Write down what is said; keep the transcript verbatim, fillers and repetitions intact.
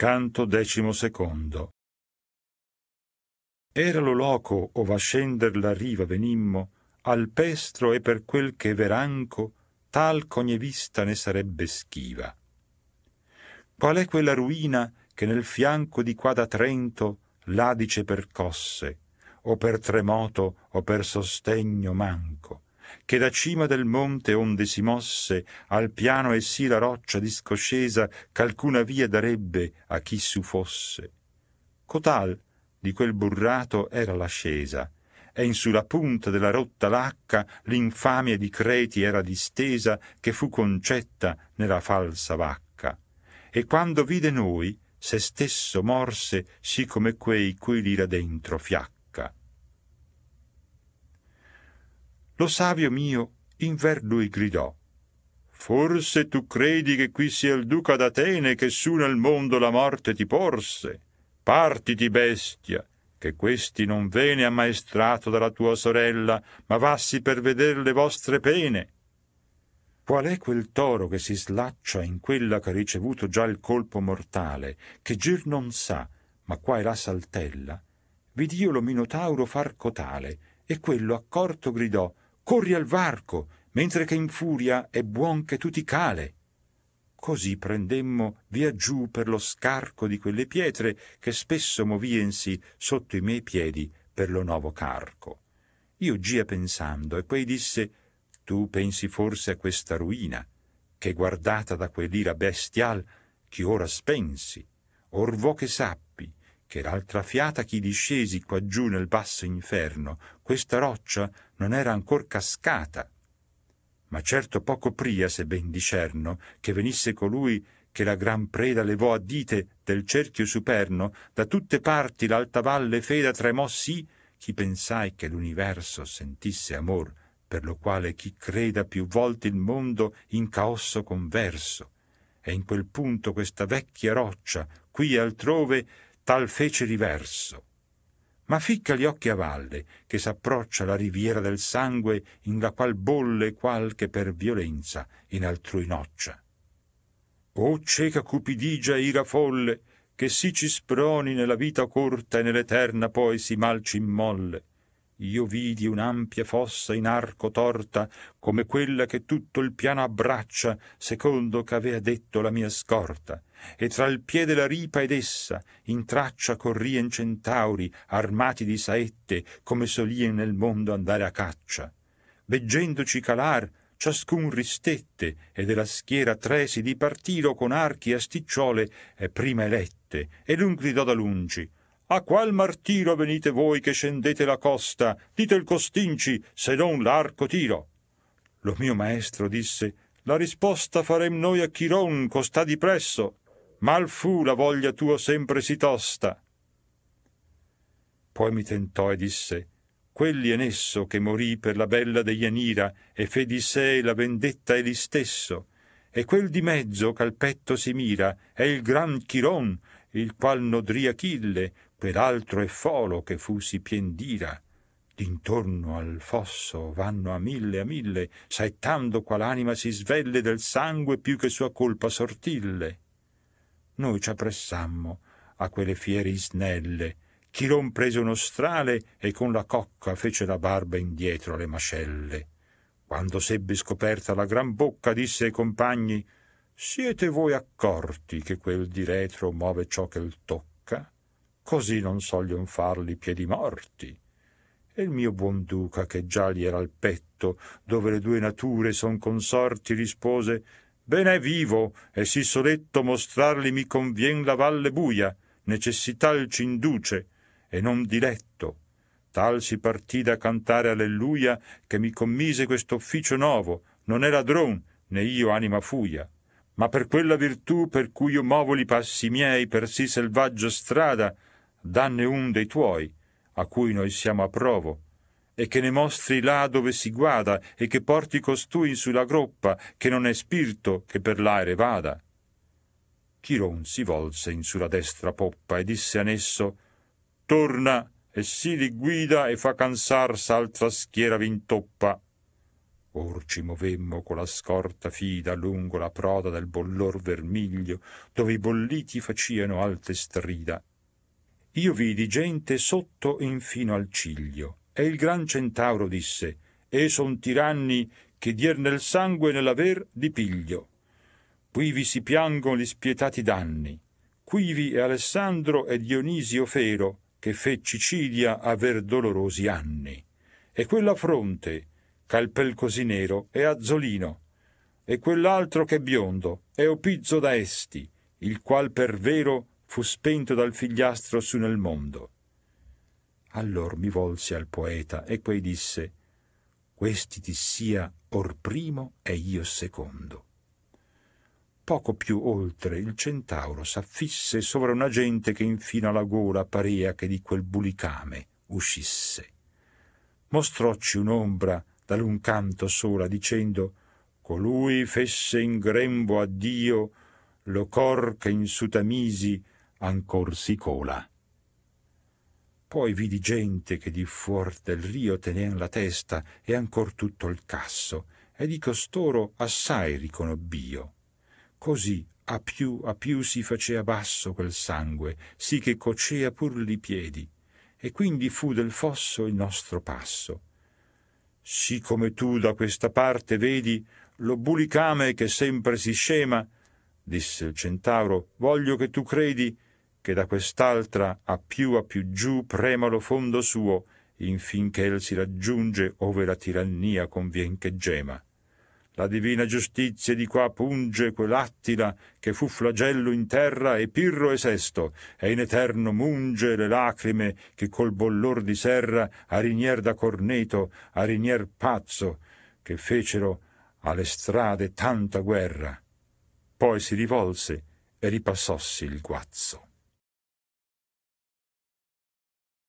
Canto decimo secondo. Era lo loco ova scender la riva venimmo, alpestro e per quel che veranco, tal ch'ogni vista ne sarebbe schiva. Qual è quella ruina che nel fianco di qua da Trento l'Adice percosse, o per tremoto o per sostegno manco, che da cima del monte onde si mosse al piano e sì la roccia discoscesa ch'alcuna via darebbe a chi su fosse. Cotal di quel burrato era l'ascesa, e in su la punta della rotta lacca l'infamia di Creti era distesa che fu concetta nella falsa vacca. E quando vide noi, se stesso morse sì come quei cui l'ira dentro fiacca. Lo savio mio in ver lui gridò: forse tu credi che qui sia il duca d'Atene che su nel mondo la morte ti porse? Partiti, bestia, che questi non vene ammaestrato dalla tua sorella, ma vassi per veder le vostre pene. Qual è quel toro che si slaccia in quella che ha ricevuto già il colpo mortale, che gir non sa, ma qua e là saltella? Vid'io lo Minotauro far cotale, e quello accorto gridò: corri al varco, mentre che in furia è buon che tu ti cale. Così prendemmo via giù per lo scarco di quelle pietre che spesso moviensi sotto i miei piedi per lo novo carco. Io gia pensando, e poi disse: tu pensi forse a questa ruina, che guardata da quell'ira bestial chi ora spensi, or vo che sappi che l'altra fiata chi discesi qua giù nel basso inferno, questa roccia non era ancor cascata. Ma certo poco pria, se ben discerno, che venisse colui che la gran preda levò a dite del cerchio superno, da tutte parti l'alta valle feda tremò sì, chi pensai che l'universo sentisse amor, per lo quale chi creda più volte il mondo in caosso converso. E in quel punto questa vecchia roccia, qui e altrove, tal fece riverso. Ma ficca gli occhi a valle, che s'approccia la riviera del sangue, in la qual bolle qualche per violenza in altrui noccia. O cieca cupidigia e ira folle, che sì ci sproni nella vita corta e nell'eterna poi si mal ci immolle. Io vidi un'ampia fossa in arco torta, come quella che tutto il piano abbraccia, secondo ch'avea detto la mia scorta, e tra il piede la ripa ed essa in traccia corrien centauri armati di saette, come solien nel mondo andare a caccia. Veggendoci calar, ciascun ristette, e della schiera tre si dipartiro con archi e asticciole e prima elette, e l'un gridò da lungi: a qual martiro venite voi che scendete la costa? Dite il costinci, se non l'arco tiro. Lo mio maestro disse: la risposta farem noi a Chiron, costà di presso. Mal fu la voglia tua sempre si tosta. Poi mi tentò e disse: quelli è nesso che morì per la bella Deianira, e fe di sé la vendetta egli stesso. E quel di mezzo ch'al petto si mira è il gran Chiron, il qual nodrì Achille, quell'altro è Folo che fu si pien d'ira. D'intorno al fosso vanno a mille a mille, saettando qual anima si svelle del sangue più che sua colpa sortille. Noi ci appressammo a quelle fiere isnelle. Chiron prese uno strale e con la cocca fece la barba indietro alle mascelle. Quando sebbe scoperta la gran bocca, disse ai compagni: siete voi accorti che quel di retro muove ciò che il tocca? Così non soglion farli piedi morti. E il mio buon duca, che già gli era al petto, dove le due nature son consorti, rispose: ben è vivo, e sì soletto mostrarli mi convien la valle buia, necessità il c'induce, e non diletto. Tal si partì da cantare alleluia, che mi commise questo ufficio novo, non è ladron, né io anima fuia. Ma per quella virtù per cui io movo li passi miei per sì selvaggio strada, danne un dei tuoi, a cui noi siamo a provo, e che ne mostri là dove si guada, e che porti costui in sulla groppa, che non è spirito che per l'aere vada. Chiron si volse in sulla destra poppa e disse a nesso: torna, e sì li guida e fa cansar s'altra schiera v'intoppa. Or ci movemmo con la scorta fida lungo la proda del bollor vermiglio, dove i bolliti faciano alte strida. Io vidi gente sotto infino al ciglio, e il gran centauro disse: «E son tiranni che dier nel sangue nell'aver di piglio. Quivi si piangon gli spietati danni. Quivi è Alessandro e Dionisio Fero, che fe Cicilia aver dolorosi anni. E quella fronte, c'ha il pel così nero, è Azzolino, e quell'altro che è biondo è Opizzo da Esti, il qual per vero fu spento dal figliastro su nel mondo». Allor mi volsi al poeta e quei disse: «Questi ti sia or primo e io secondo». Poco più oltre il centauro s'affisse sovra una gente che infino alla gola parea che di quel bulicame uscisse. Mostrocci un'ombra da l'un canto sola, dicendo: «Colui fesse in grembo a Dio lo cor che in su Tamisi ancor si cola». Poi vidi gente che di fuor del rio tenean la testa e ancor tutto il casso, e di costoro assai riconobbio. Così a più a più si facea basso quel sangue, sì che cocea pur li piedi, e quindi fu del fosso il nostro passo. Sì come tu da questa parte vedi lo bulicame che sempre si scema, disse il centauro, voglio che tu credi che da quest'altra a più a più giù prema lo fondo suo, infinché el si raggiunge ove la tirannia convien che gema. La divina giustizia di qua punge quell'Attila che fu flagello in terra e Pirro e Sesto, e in eterno munge le lacrime che col bollor di serra a Rinier da Corneto, a Rinier pazzo, che fecero alle strade tanta guerra. Poi si rivolse e ripassossi il guazzo.